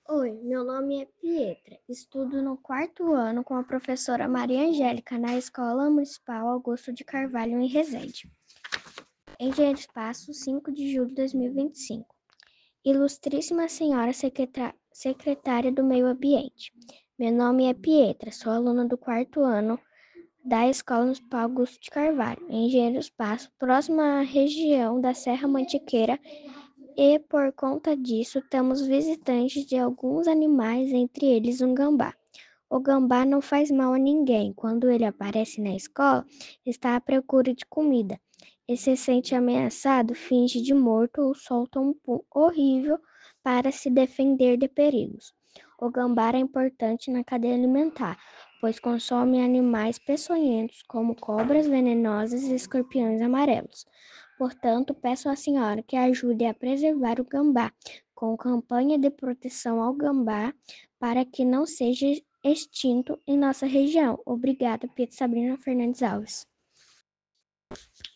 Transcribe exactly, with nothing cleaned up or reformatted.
Oi, meu nome é Pietra. Estudo no quarto ano com a professora Maria Angélica na Escola Municipal Augusto de Carvalho, em Resende. Engenheiro Espaço, cinco de julho de dois mil e vinte e cinco. Ilustríssima Senhora Secreta- Secretária do Meio Ambiente. Meu nome é Pietra, sou aluna do quarto ano da Escola Municipal Augusto de Carvalho, em Engenheiro Espaço, próxima à região da Serra Mantiqueira, e por conta disso temos visitantes de alguns animais, entre eles um gambá. O gambá não faz mal a ninguém. Quando ele aparece na escola, está à procura de comida. E se sente ameaçado, finge de morto ou solta um pum horrível para se defender de perigos. O gambá é importante na cadeia alimentar, pois consome animais peçonhentos como cobras venenosas e escorpiões amarelos. Portanto, peço à senhora que ajude a preservar o gambá com campanha de proteção ao gambá para que não seja extinto em nossa região. Obrigada, Pedro Sabrina Fernandes Alves.